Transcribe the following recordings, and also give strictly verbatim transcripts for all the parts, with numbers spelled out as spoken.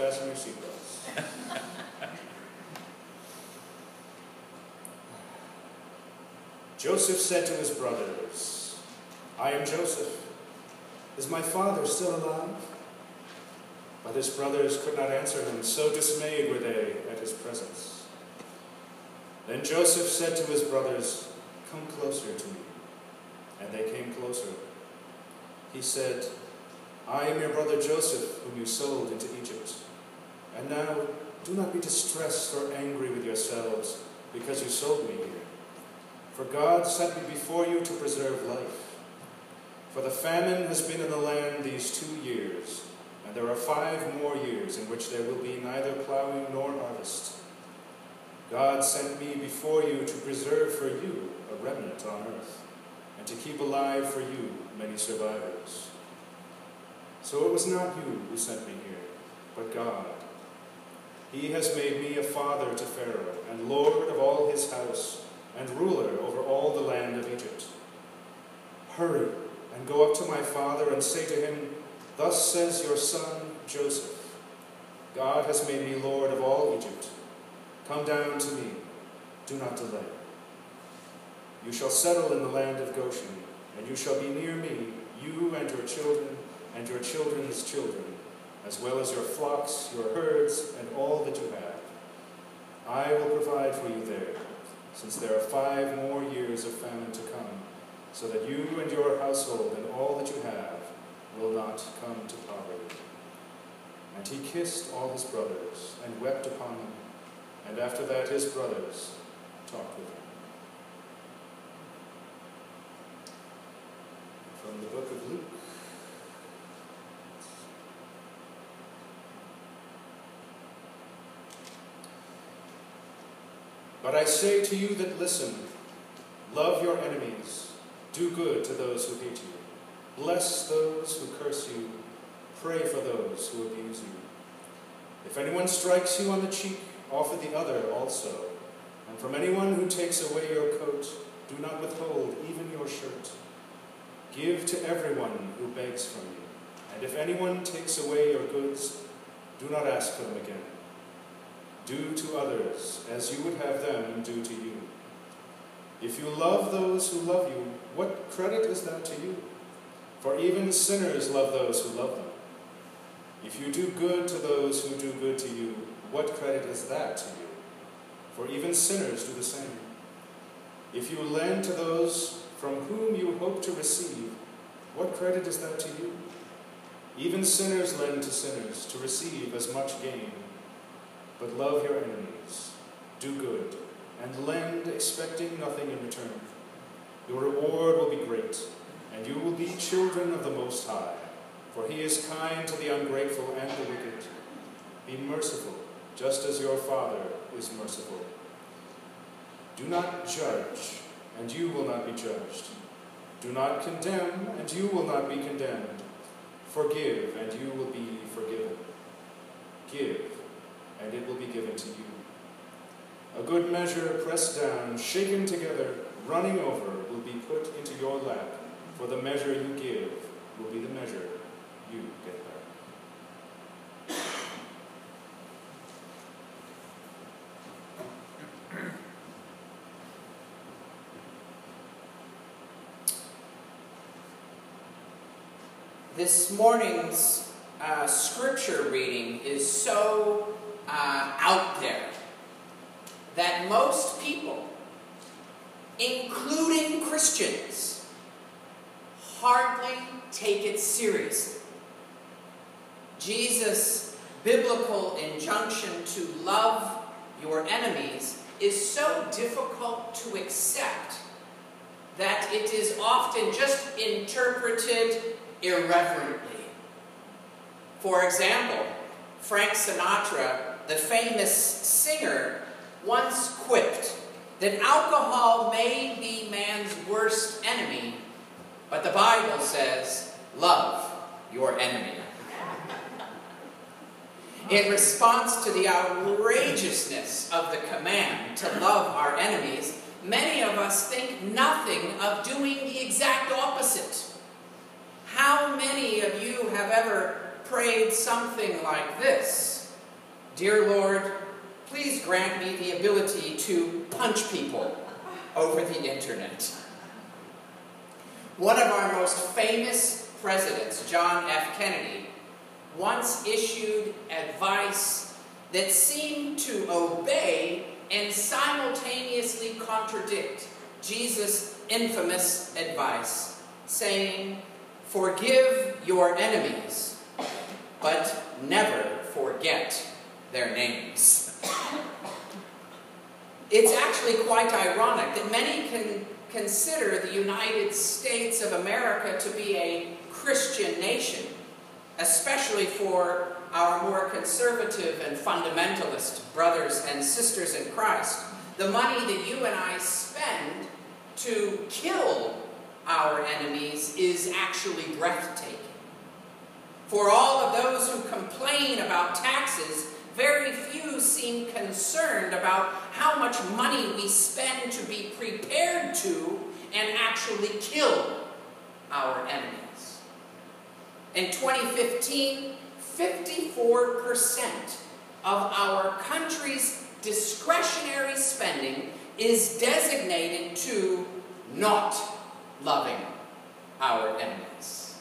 fasten your seatbelts. Joseph said to his brothers, I am Joseph. Is my father still alive? But his brothers could not answer him, so dismayed were they at his presence. Then Joseph said to his brothers, come closer to me. And they came closer. He said, I am your brother Joseph, whom you sold into Egypt. And now do not be distressed or angry with yourselves because you sold me here. For God sent me before you to preserve life. For the famine has been in the land these two years, and there are five more years in which there will be neither plowing nor harvest. God sent me before you to preserve for you a remnant on earth, and to keep alive for you many survivors. So it was not you who sent me here, but God. He has made me a father to Pharaoh, and Lord of all his house, and ruler over all the land of Egypt. Hurry and go up to my father and say to him, thus says your son Joseph, God has made me Lord of all Egypt. Come down to me, do not delay. You shall settle in the land of Goshen, and you shall be near me, you and your children and your children's children, as well as your flocks, your herds, and all that you have. I will provide for you there, since there are five more years of famine to come, so that you and your household and all that you have will not come to poverty. And he kissed all his brothers and wept upon them, and after that his brothers talked with him. From the book of Luke. But I say to you that listen, love your enemies, do good to those who hate you, bless those who curse you, pray for those who abuse you. If anyone strikes you on the cheek, offer the other also. And from anyone who takes away your coat, do not withhold even your shirt. Give to everyone who begs from you. And if anyone takes away your goods, do not ask for them again. Do to others as you would have them do to you. If you love those who love you, what credit is that to you? For even sinners love those who love them. If you do good to those who do good to you, what credit is that to you? For even sinners do the same. If you lend to those from whom you hope to receive, what credit is that to you? Even sinners lend to sinners to receive as much gain. But love your enemies, do good, and lend, expecting nothing in return. Your reward will be great, and you will be children of the Most High, for he is kind to the ungrateful and the wicked. Be merciful, just as your Father is merciful. Do not judge, and you will not be judged. Do not condemn, and you will not be condemned. Forgive, and you will be forgiven. Give, and it will be given to you. A good measure, pressed down, shaken together, running over, will be put into your lap, for the measure you give will be the measure you get back. This morning's uh, scripture reading is so uh, out there that most people, including Christians, hardly take it seriously. Jesus' biblical injunction to love your enemies is so difficult to accept that it is often just interpreted irreverently. For example, Frank Sinatra, the famous singer, once quipped that alcohol may be man's worst enemy, but the Bible says, love your enemy. In response to the outrageousness of the command to love our enemies, many of us think nothing of doing the exact opposite. How many of you have ever prayed something like this? Dear Lord, please grant me the ability to punch people over the internet. One of our most famous presidents, John F. Kennedy, once issued advice that seemed to obey and simultaneously contradict Jesus' infamous advice, saying, "Forgive your enemies, but never forget their names." It's actually quite ironic that many can consider the United States of America to be a Christian nation, especially for our more conservative and fundamentalist brothers and sisters in Christ. The money that you and I spend to kill our enemies is actually breathtaking. For all of those who complain about taxes, very few seem concerned about how much money we spend to be prepared to and actually kill our enemies. In twenty fifteen, fifty-four percent of our country's discretionary spending is designated to not loving our enemies.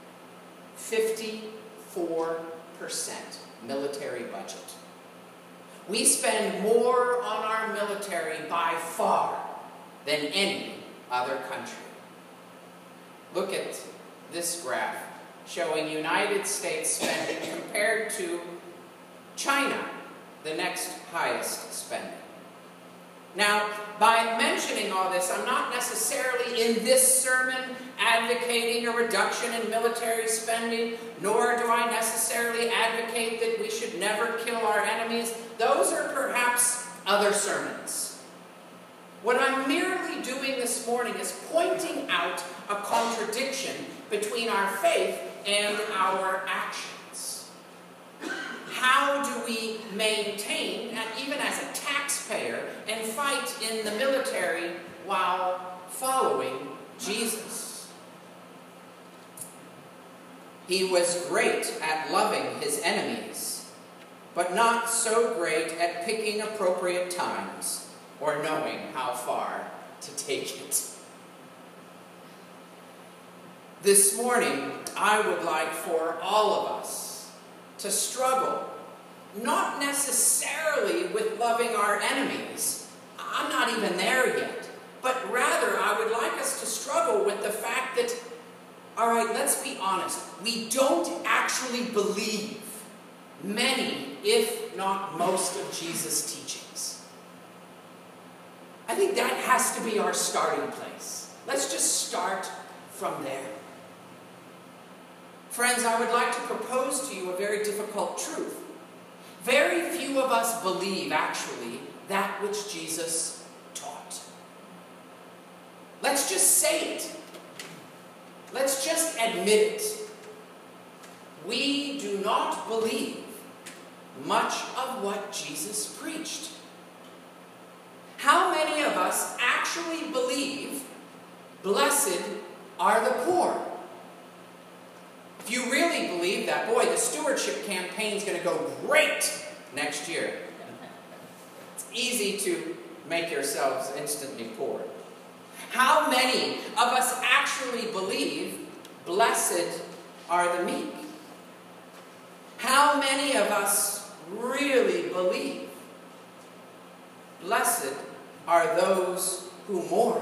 fifty-four percent military budget. We spend more on our military by far than any other country. Look at this graph showing United States spending compared to China, the next highest spending. Now, by mentioning all this, I'm not necessarily in this sermon advocating a reduction in military spending, nor do I necessarily advocate that we should never kill our enemies. Those are perhaps other sermons. What I'm merely doing this morning is pointing out a contradiction between our faith and our actions. How do we maintain, even as a taxpayer, and fight in the military while following Jesus? He was great at loving his enemies, but not so great at picking appropriate times or knowing how far to take it. This morning, I would like for all of us to struggle, not necessarily with loving our enemies. I'm not even there yet. But rather, I would like us to struggle with the fact that, all right, let's be honest, we don't actually believe many, if not most, of Jesus' teachings. I think that has to be our starting place. Let's just start from there. Friends, I would like to propose to you a very difficult truth. Very few of us believe, actually, that which Jesus taught. Let's just say it. Let's just admit it. We do not believe much of what Jesus preached. How many of us actually believe, blessed are the poor? If you really believe that, boy, the stewardship campaign is going to go great next year. It's easy to make yourselves instantly poor. How many of us actually believe, blessed are the meek? How many of us really believe, blessed are those who mourn?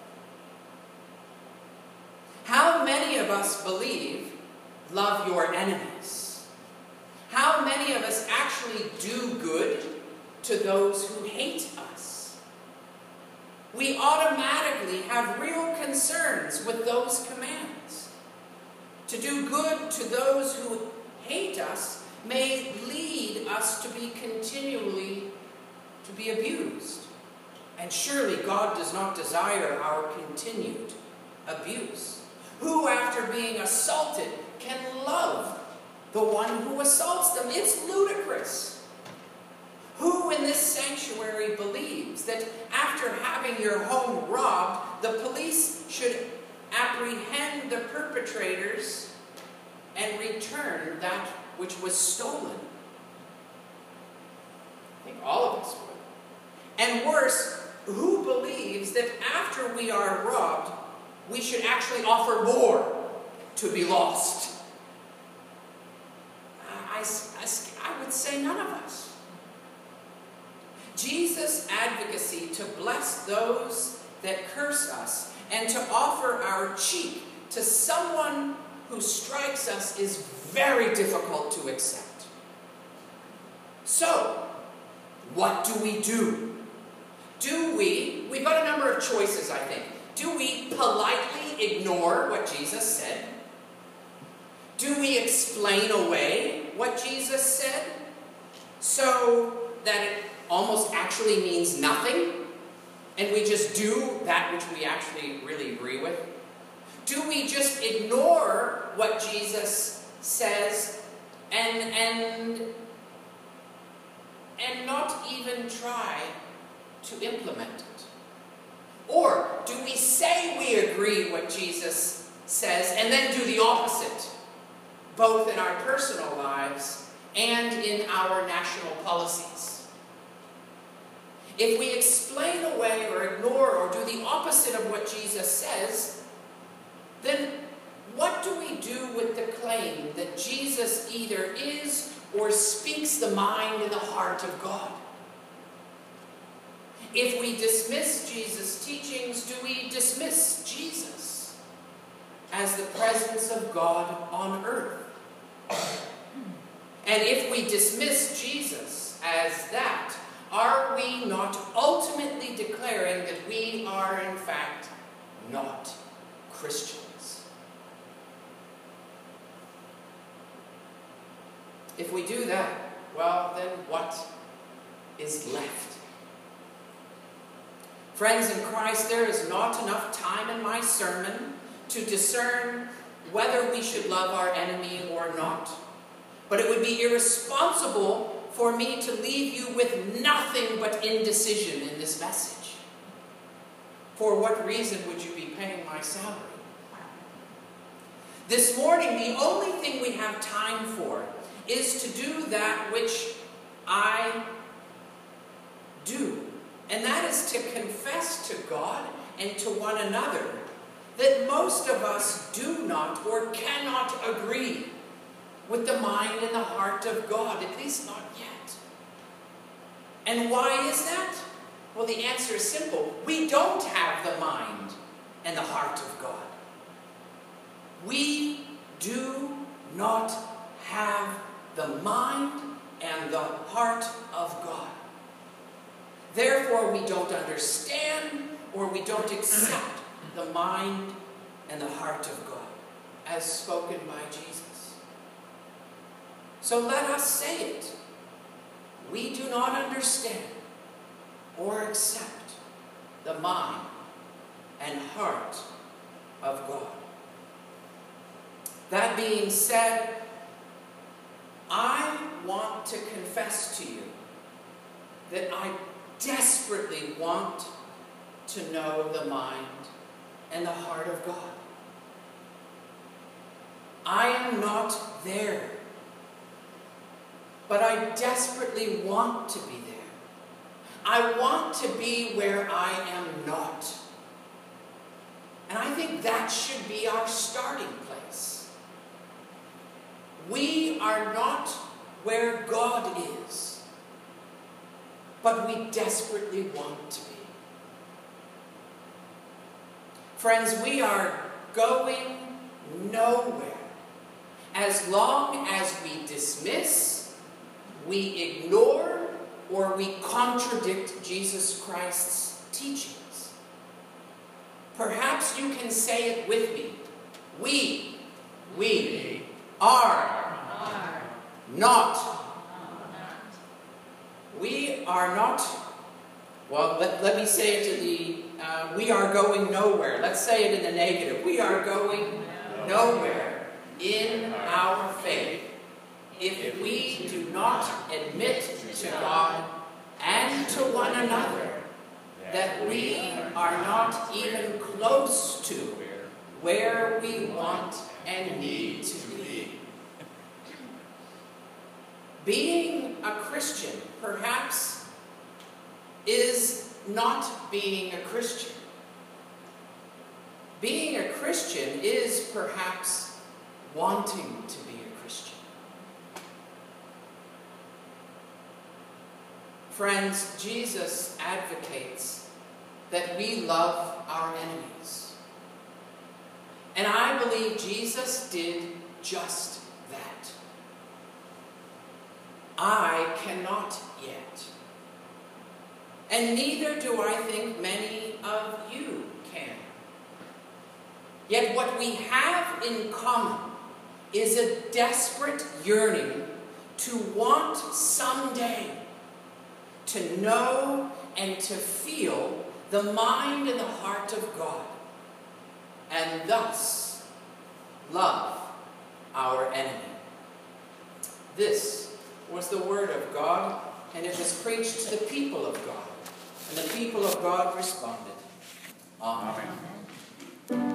How many of us believe, love your enemies? How many of us actually do good to those who hate us? We automatically have real concerns with those commands. To do good to those who hate us may lead us to be continually to be abused. And surely God does not desire our continued abuse. Who, after being assaulted, can love the one who assaults them? It's ludicrous. Who in this sanctuary believes that after having your home robbed, the police should apprehend the perpetrators and return that which was stolen? And worse, who believes that after we are robbed, we should actually offer more to be lost? I, I, I would say none of us. Jesus' advocacy to bless those that curse us and to offer our cheek to someone who strikes us is very difficult to accept. So, what do we do? Do we, we've got a number of choices, I think. Do we politely ignore what Jesus said? Do we explain away what Jesus said so that it almost actually means nothing, and we just do that which we actually really agree with? Do we just ignore what Jesus says and and and not even try to implement it? Or do we say we agree what Jesus says and then do the opposite, both in our personal lives and in our national policies? If we explain away or ignore or do the opposite of what Jesus says, then what do we do with the claim that Jesus either is or speaks the mind and the heart of God? If we dismiss Jesus' teachings, do we dismiss Jesus as the presence of God on earth? And if we dismiss Jesus as that, are we not ultimately declaring that we are in fact not Christians? If we do that, well, then what is left? Friends in Christ, there is not enough time in my sermon to discern whether we should love our enemy or not. But it would be irresponsible for me to leave you with nothing but indecision in this message. For what reason would you be paying my salary? This morning, the only thing we have time for is to do that which I do. And that is to confess to God and to one another that most of us do not or cannot agree with the mind and the heart of God, at least not yet. And why is that? Well, the answer is simple. We don't have the mind and the heart of God. We do not have the mind and the heart of God. Therefore, we don't understand or we don't accept the mind and the heart of God as spoken by Jesus. So let us say it. We do not understand or accept the mind and heart of God. That being said, I want to confess to you that I desperately want to know the mind and the heart of God. I am not there, but I desperately want to be there. I want to be where I am not. And I think that should be our starting place. We are not where God is, but we desperately want to be. Friends, we are going nowhere as long as we dismiss, we ignore, or we contradict Jesus Christ's teachings. Perhaps you can say it with me. We, we are not. We are not. Well, let, let me say it to the, uh, we are going nowhere. Let's say it in the negative. We are going nowhere in our faith if we do not admit to God and to one another that we are not even close to where we want and need to be. Being a Christian, perhaps, is not being a Christian. Being a Christian is perhaps wanting to be a Christian. Friends, Jesus advocates that we love our enemies. And I believe Jesus did just that. I cannot yet. And neither do I think many of you can. Yet what we have in common is a desperate yearning to want someday to know and to feel the mind and the heart of God, and thus love our enemy. This was the word of God, and it was preached to the people of God. And the people of God responded, Amen. Amen.